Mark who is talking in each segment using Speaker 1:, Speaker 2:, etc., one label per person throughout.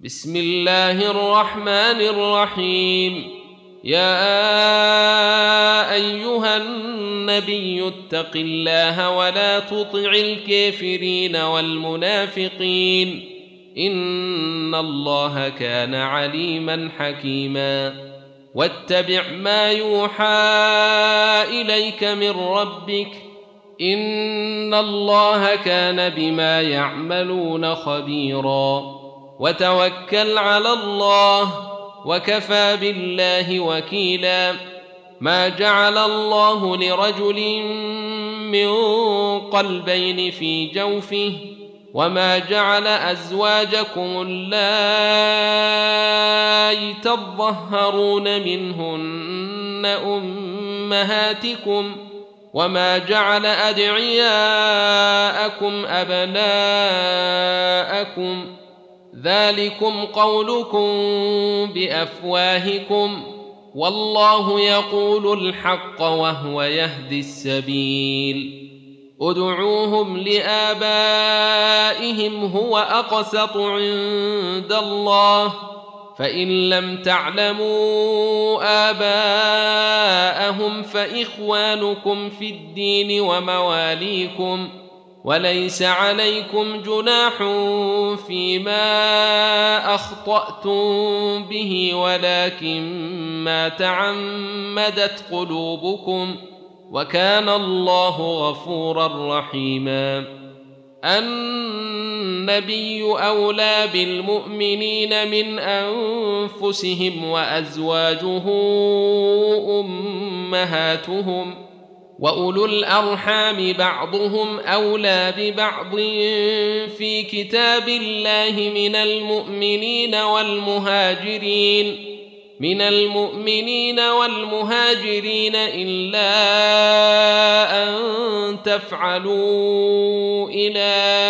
Speaker 1: بسم الله الرحمن الرحيم. يا أيها النبي اتق الله ولا تطع الكافرين والمنافقين إن الله كان عليما حكيما. واتبع ما يوحى إليك من ربك إن الله كان بما يعملون خبيرا. وتوكل على الله وكفى بالله وكيلا. ما جعل الله لرجل من قلبين في جوفه وما جعل أزواجكم اللائي تظهرون منهن أمهاتكم وما جعل أدعياءكم أبناءكم ذلكم قولكم بأفواهكم والله يقول الحق وهو يهدي السبيل. ادعوهم لآبائهم هو أقسط عند الله فإن لم تعلموا آباءهم فإخوانكم في الدين ومواليكم وليس عليكم جناح فيما أخطأتم به ولكن ما تعمدت قلوبكم وكان الله غفورا رحيما. النبي أولى بالمؤمنين من أنفسهم وأزواجه أمهاتهم وأولو الأرحام بعضهم أولى ببعض في كتاب الله من المؤمنين والمهاجرين إلا أن تفعلوا إلى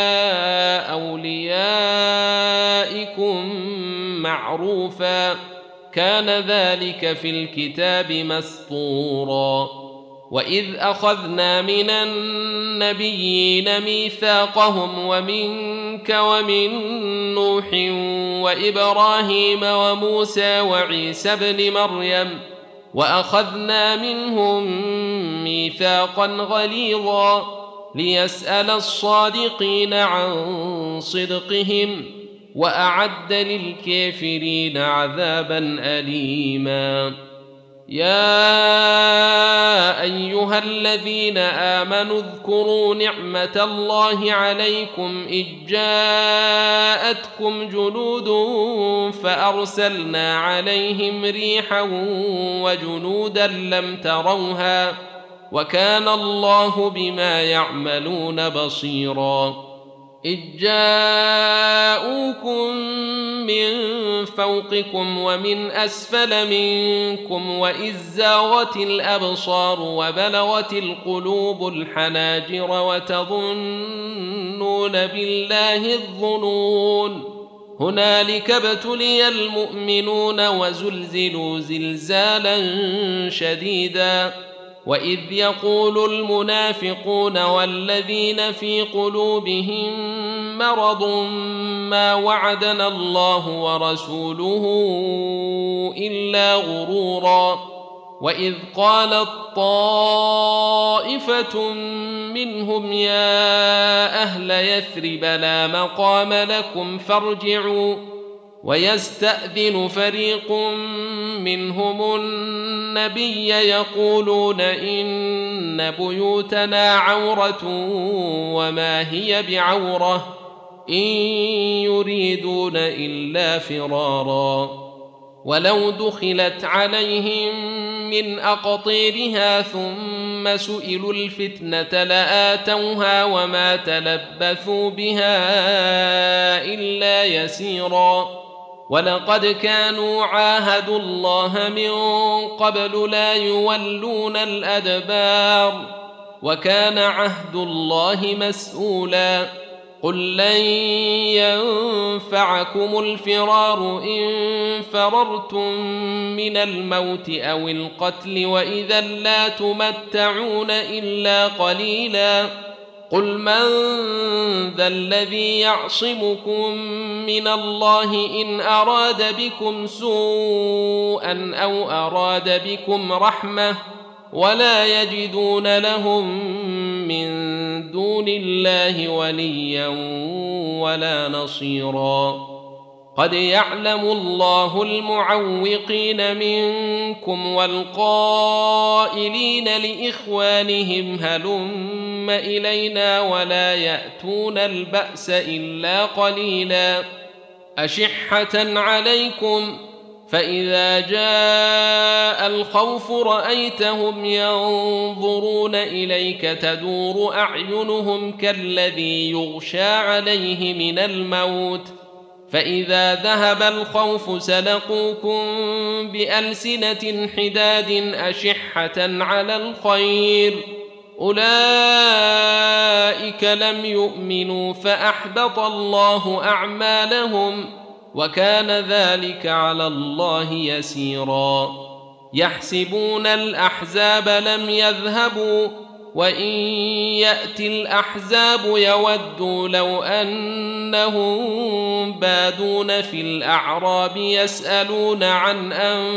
Speaker 1: أوليائكم معروفا كان ذلك في الكتاب مسطورا. وإذ أخذنا من النبيين ميثاقهم ومنك ومن نوح وإبراهيم وموسى وعيسى بن مريم وأخذنا منهم ميثاقا غليظا ليسأل الصادقين عن صدقهم وأعد للكافرين عذابا أليما. يا أيها الذين آمنوا اذكروا نعمة الله عليكم إذ جاءتكم جنود فأرسلنا عليهم ريحا وجنودا لم تروها وكان الله بما يعملون بصيرا. إذ جاءوكم من فوقكم ومن أسفل منكم وإذ زاغت الأبصار وبلغت القلوب الحناجر وتظنون بالله الظنون هنالك ابتلي المؤمنون وزلزلوا زلزالا شديدا. وإذ يقول المنافقون والذين في قلوبهم مرض ما وعدنا الله ورسوله إلا غرورا. وإذ قالت طائفة منهم يا أهل يثرب لا مقام لكم فارجعوا ويستأذن فريق منهم النبي يقولون إن بيوتنا عورة وما هي بعورة إن يريدون إلا فرارا. ولو دخلت عليهم من أقطيرها ثم سئلوا الفتنة لآتوها وما تلبثوا بها إلا يسيرا. ولقد كانوا عاهدوا الله من قبل لا يولون الأدبار وكان عهد الله مسؤولا. قل لن ينفعكم الفرار إن فررتم من الموت أو القتل وإذا لا تمتعون إلا قليلا قل من ذا الذي يعصمكم من الله إن أراد بكم سوءا أو أراد بكم رحمة ولا يجدون لهم من دون الله وليا ولا نصيرا قد يعلم الله المعوقين منكم والقائلين لإخوانهم هلم إلينا ولا يأتون البأس إلا قليلا أشحة عليكم فإذا جاء الخوف رأيتهم ينظرون إليك تدور أعينهم كالذي يغشى عليه من الموت فإذا ذهب الخوف سلقوكم بألسنة حداد أشحة على الخير أولئك لم يؤمنوا فأحبط الله أعمالهم وكان ذلك على الله يسيرا يحسبون الأحزاب لم يذهبوا وإن يأتي الأحزاب يودوا لو أنهم بادون في الأعراب يسألون عن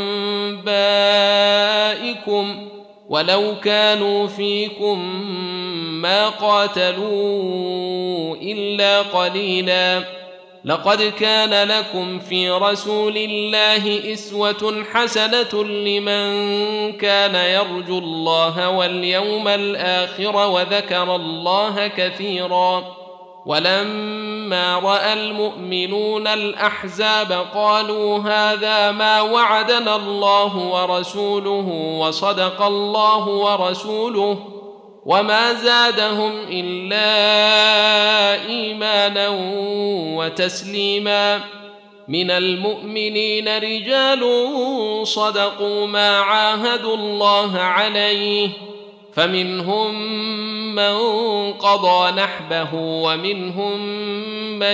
Speaker 1: أنبائكم ولو كانوا فيكم ما قاتلوا إلا قليلا لقد كان لكم في رسول الله أسوة حسنة لمن كان يرجو الله واليوم الآخر وذكر الله كثيرا ولما رأى المؤمنون الأحزاب قالوا هذا ما وعدنا الله ورسوله وصدق الله ورسوله وما زادهم إلا إيمانا وتسليما من المؤمنين رجال صدقوا ما عاهدوا الله عليه فمنهم من قضى نحبه ومنهم من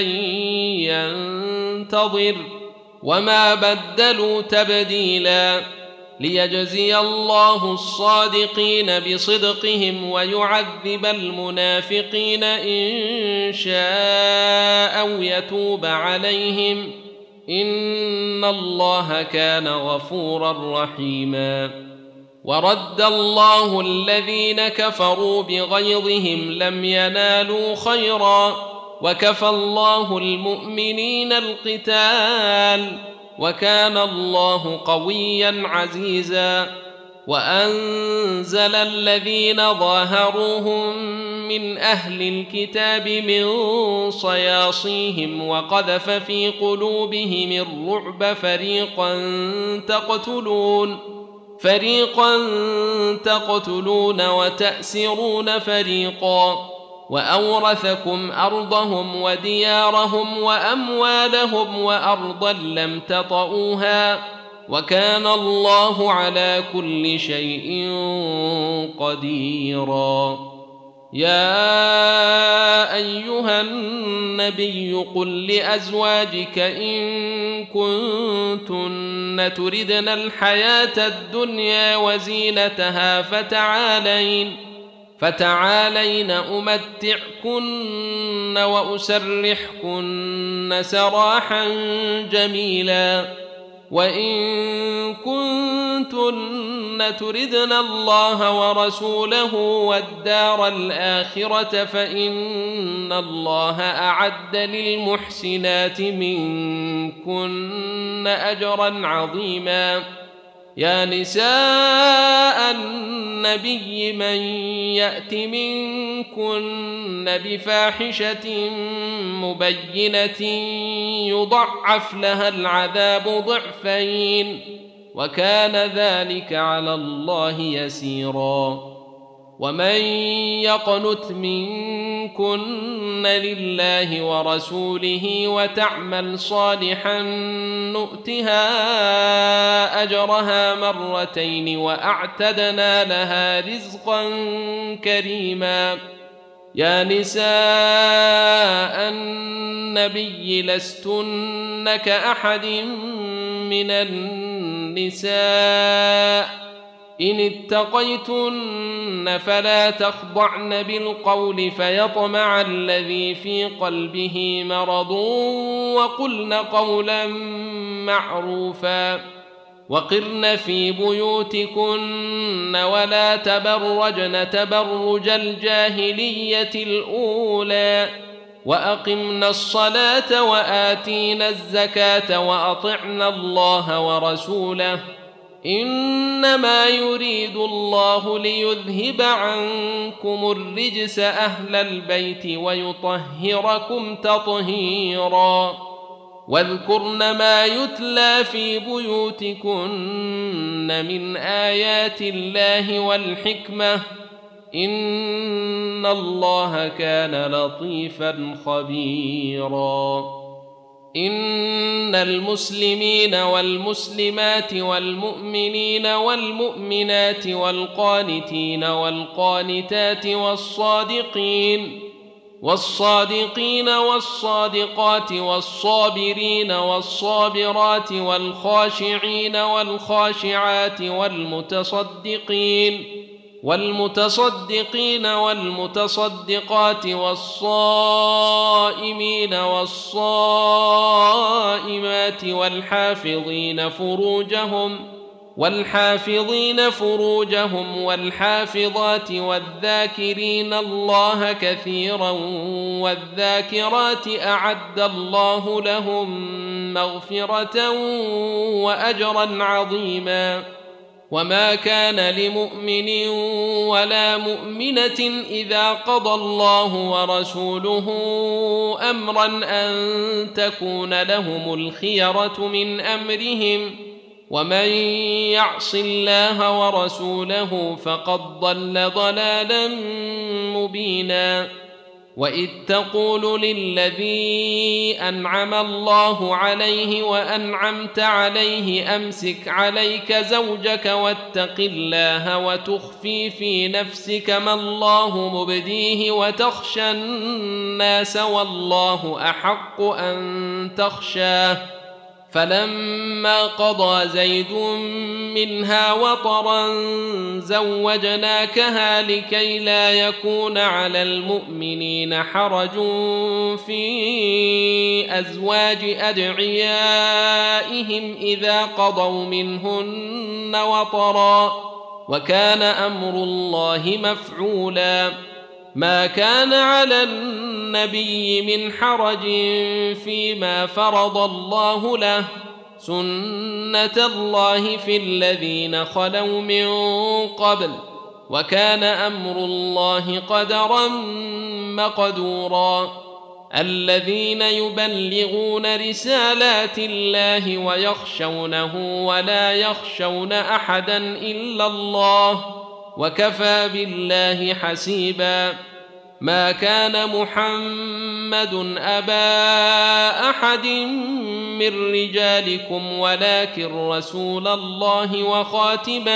Speaker 1: ينتظر وما بدلوا تبديلا ليجزي الله الصادقين بصدقهم ويعذب المنافقين إن شاء أو يتوب عليهم إن الله كان غفورا رحيما ورد الله الذين كفروا بغيظهم لم ينالوا خيرا وكفى الله المؤمنين القتال وكان الله قويا عزيزا وأنزل الذين ظاهروهم من أهل الكتاب من صياصيهم وقذف في قلوبهم الرعب فريقا تقتلون وتأسرون فريقا وأورثكم أرضهم وديارهم وأموالهم وأرضا لم تطئوها وكان الله على كل شيء قديرا يا أيها النبي قل لأزواجك إن كنتن تردن الحياة الدنيا وزينتها فتعالين أمتعكن وأسرحكن سراحا جميلا وإن كنتن تردن الله ورسوله والدار الآخرة فإن الله أعد للمحسنات منكن أجرا عظيما يا نساء النبي من يأت منكن بفاحشة مبينة يضعف لها العذاب ضعفين وكان ذلك على الله يسيرا ومن يقنت منكن لله ورسوله وتعمل صالحا نؤتها أجرها مرتين وأعتدنا لها رزقا كريما يا نساء النبي لستن كأحد من النساء إن اتقيتن فلا تخضعن بالقول فيطمع الذي في قلبه مرض وقلن قولا معروفا وقرن في بيوتكن ولا تبرجن تبرج الجاهلية الأولى وأقمنا الصلاة وآتينا الزكاة وأطعنا الله ورسوله إنما يريد الله ليذهب عنكم الرجس أهل البيت ويطهركم تطهيرا واذكرن ما يتلى في بيوتكن من آيات الله والحكمة إن الله كان لطيفا خبيرا إن المسلمين والمسلمات والمؤمنين والمؤمنات والقانتين والقانتات والصادقين والصادقات والصابرين والصابرات والخاشعين والخاشعات والمتصدقين والمتصدقات والصائمين والصائمات والحافظين فروجهم والحافظات والذاكرين الله كثيرا والذاكرات أعد الله لهم مغفرة وأجرا عظيما وما كان لمؤمن ولا مؤمنة إذا قضى الله ورسوله أمرا أن تكون لهم الخيرة من أمرهم ومن يعص الله ورسوله فقد ضل ضلالا مبينا وإذ تقول للذي أنعم الله عليه وأنعمت عليه أمسك عليك زوجك واتق الله وتخفي في نفسك ما الله مبديه وتخشى الناس والله أحق أن تخشاه فلما قضى زيد منها وطرا زوجناكها لكي لا يكون على المؤمنين حرج في أزواج أدعيائهم إذا قضوا منهن وطرا وكان أمر الله مفعولا ما كان على النبي من حرج فيما فرض الله له سنة الله في الذين خلوا من قبل وكان أمر الله قدرا مقدورا الذين يبلغون رسالات الله ويخشونه ولا يخشون أحدا إلا الله وكفى بالله حسيبا ما كان محمد أبا أحد من رجالكم ولكن رسول الله وخاتم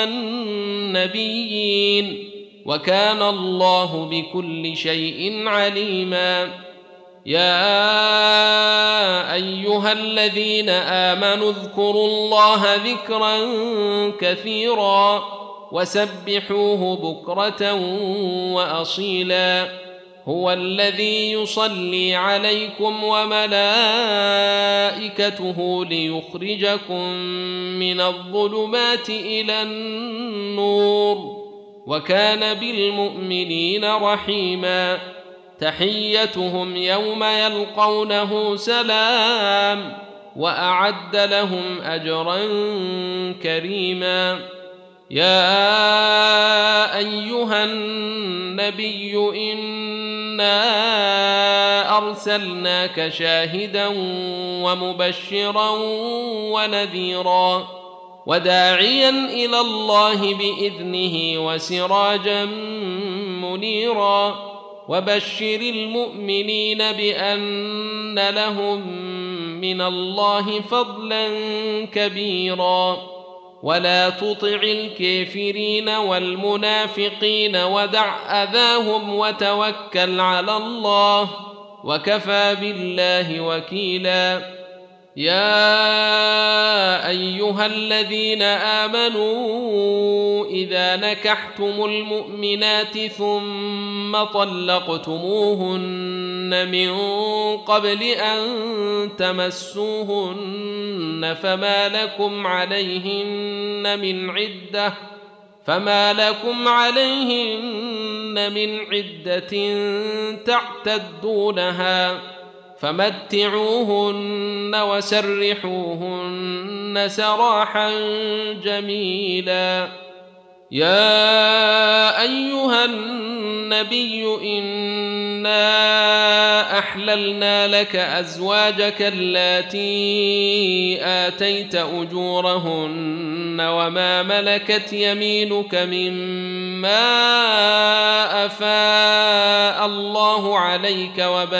Speaker 1: النبيين وكان الله بكل شيء عليما يا أيها الذين آمنوا اذكروا الله ذكرا كثيرا وسبحوه بكرة وأصيلا هو الذي يصلي عليكم وملائكته ليخرجكم من الظلمات إلى النور وكان بالمؤمنين رحيما تحيتهم يوم يلقونه سلام وأعد لهم أجرا كريما يا أيها النبي إنا أرسلناك شاهدا ومبشرا ونذيرا وداعيا إلى الله بإذنه وسراجا منيرا وبشر المؤمنين بأن لهم من الله فضلا كبيرا ولا تطع الكافرين والمنافقين ودع أذاهم وتوكل على الله وكفى بالله وكيلا يا أيها الذين آمنوا إذا نكحتم المؤمنات ثم طلقتموهن من قبل أن تمسوهن فما لكم عليهن من عدة تعتدونها فمتعوهن وسرحوهن سراحا جميلا. يا أيها النبي إنا أحللنا لك أزواجك اللاتي آتيت أجورهن وما ملكت يمينك مما أفاء الله عليك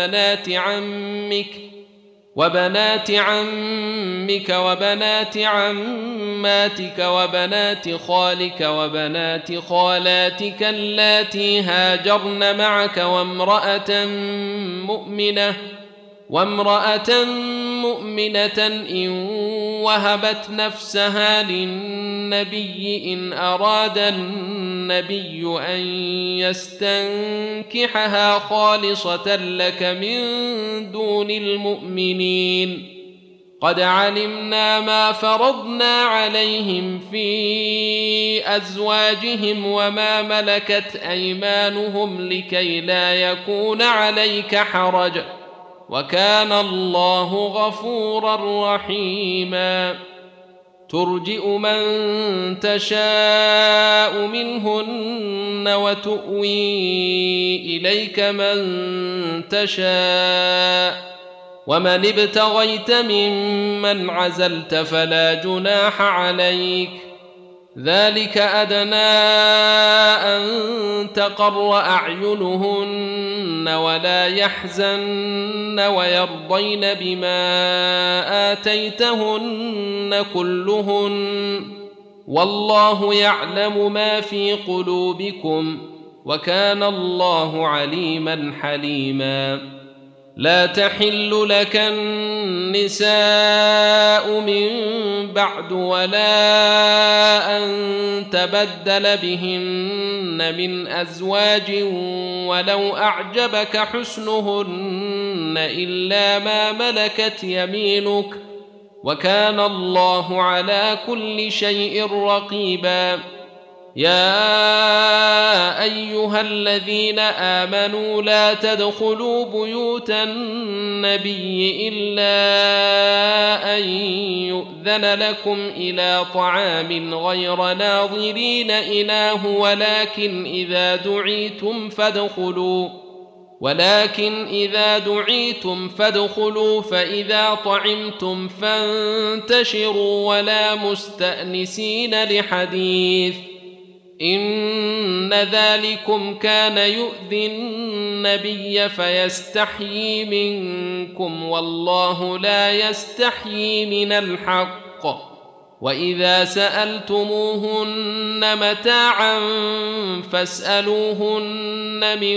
Speaker 1: وبنات عمك وبنات عماتك وبنات خالك وبنات خالاتك اللاتي هاجرن معك وامرأة مؤمنة إن وهبت نفسها للنبي إن أراد النبي أن يستنكحها خالصة لك من دون المؤمنين. قد علمنا ما فرضنا عليهم في أزواجهم وما ملكت أيمانهم لكي لا يكون عليك حرج وكان الله غفورا رحيما. ترجئ من تشاء منهن وتؤوي إليك من تشاء ومن ابتغيت ممن عزلت فلا جناح عليك. ذلك أدنى أن تقر أعينهن ولا يحزن ويرضين بما آتيتهن كلهن والله يعلم ما في قلوبكم وكان الله عليما حليما. لا تحل لك النساء من بعد ولا أن تبدل بهن من أزواج ولو أعجبك حسنهن إلا ما ملكت يمينك وكان الله على كل شيء رقيبا. يا أيها الذين آمنوا لا تدخلوا بيوت النبي إلا أن يؤذن لكم إلى طعام غير ناظرين إناه ولكن إذا دعيتم فادخلوا فإذا طعمتم فانتشروا ولا مستأنسين لحديث إن ذلكم كان يؤذي النبي فيستحيي منكم والله لا يستحيي من الحق. وإذا سألتموهن متاعا فاسألوهن من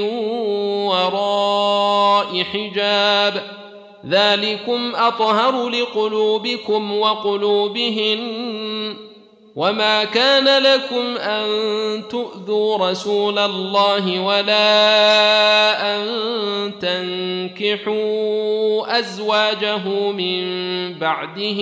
Speaker 1: وراء حجاب ذلكم أطهر لقلوبكم وقلوبهن. وما كان لكم أن تؤذوا رسول الله ولا أن تنكحوا أزواجه من بعده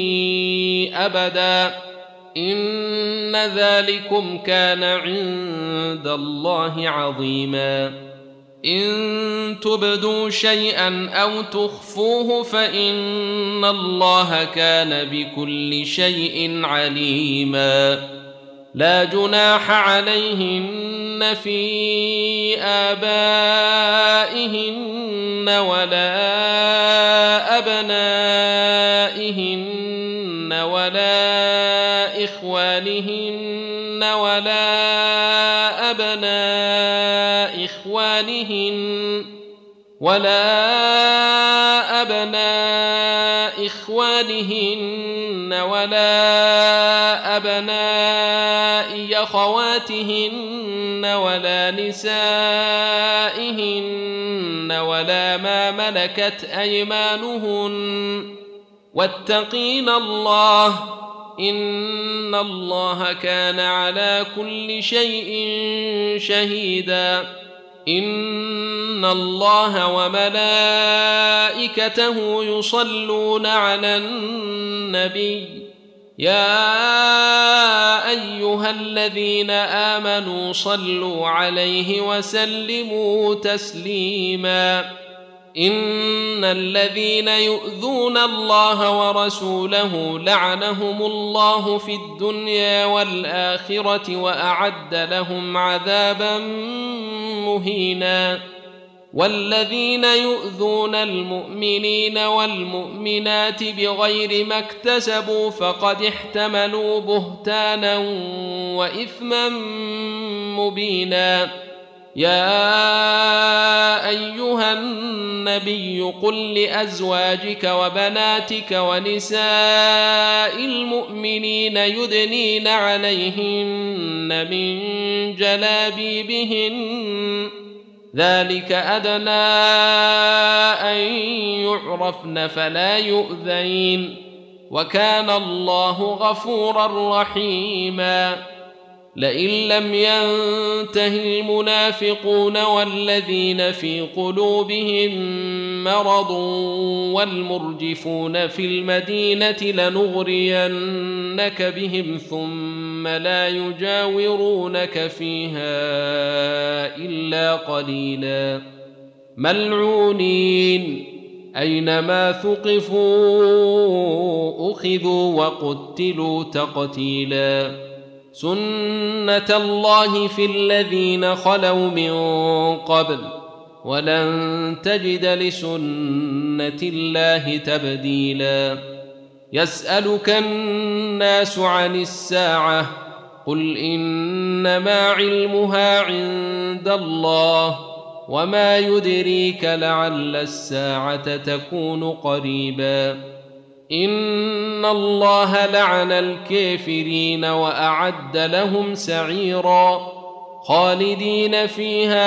Speaker 1: أبدا إن ذلكم كان عند الله عظيما. إن تبدوا شيئا أو تخفوه فإن الله كان بكل شيء عليما. لا جناح عليهن في آبائهن ولا أبنائهن ولا إخوانهن ولا أبناء إخوانهن ولا أبناء أخواتهن ولا نسائهن ولا ما ملكت أيمانهن واتقين الله إن الله كان على كل شيء شهيدا إن الله وملائكته يصلون على النبي يا أيها الذين آمنوا صلوا عليه وسلموا تسليما إن الذين يؤذون الله ورسوله لعنهم الله في الدنيا والآخرة وأعد لهم عذابا مهينا والذين يؤذون المؤمنين والمؤمنات بغير ما اكتسبوا فقد احتملوا بهتانا وإثما مبينا يا أيها النبي قل لأزواجك وبناتك ونساء المؤمنين يدنين عليهن من جلابيبهن ذلك أدنى أن يعرفن فلا يؤذين وكان الله غفورا رحيما لئن لم ينته المنافقون والذين في قلوبهم مرض والمرجفون في المدينة لنغرينك بهم ثم لا يجاورونك فيها إلا قليلا ملعونين أينما ثقفوا أخذوا وقتلوا تقتيلا سنة الله في الذين خلوا من قبل ولن تجد لسنة الله تبديلا يسألك الناس عن الساعة قل إنما علمها عند الله وما يدريك لعل الساعة تكون قريبا إن الله لعن الكافرين وأعد لهم سعيرا خالدين فيها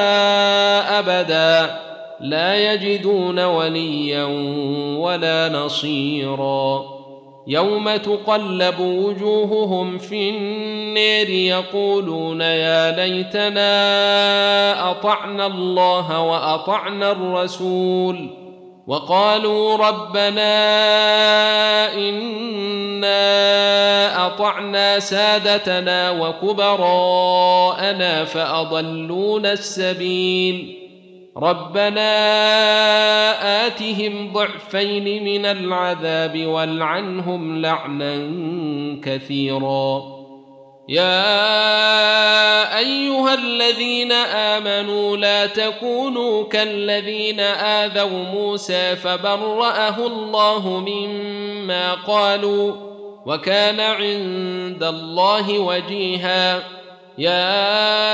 Speaker 1: أبدا لا يجدون وليا ولا نصيرا يوم تقلب وجوههم في النار يقولون يا ليتنا أطعنا الله وأطعنا الرسول وقالوا ربنا إنا أطعنا سادتنا وكبراءنا فأضلونا السبيل ربنا آتهم ضعفين من العذاب والعنهم لعنا كثيرا يا أيها الذين آمنوا لا تكونوا كالذين آذوا موسى فبرأه الله مما قالوا وكان عند الله وجيها يا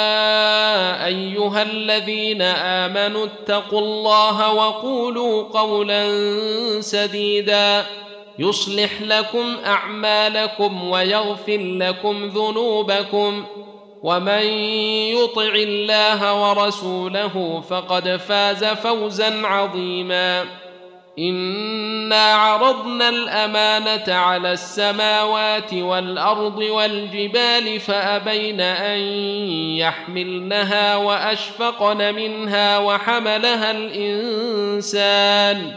Speaker 1: أيها الذين آمنوا اتقوا الله وقولوا قولا سديدا يصلح لكم أعمالكم ويغفر لكم ذنوبكم ومن يطع الله ورسوله فقد فاز فوزا عظيما إنا عرضنا الأمانة على السماوات والأرض والجبال فأبين أن يحملنها وأشفقن منها وحملها الإنسان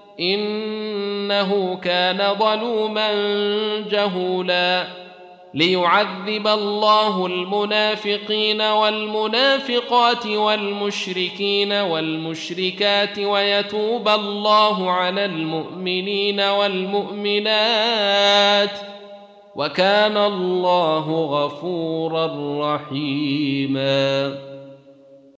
Speaker 1: إنه كان ظلوما جهولا ليعذب الله المنافقين والمنافقات والمشركين والمشركات ويتوب الله على المؤمنين والمؤمنات وكان الله غفورا رحيما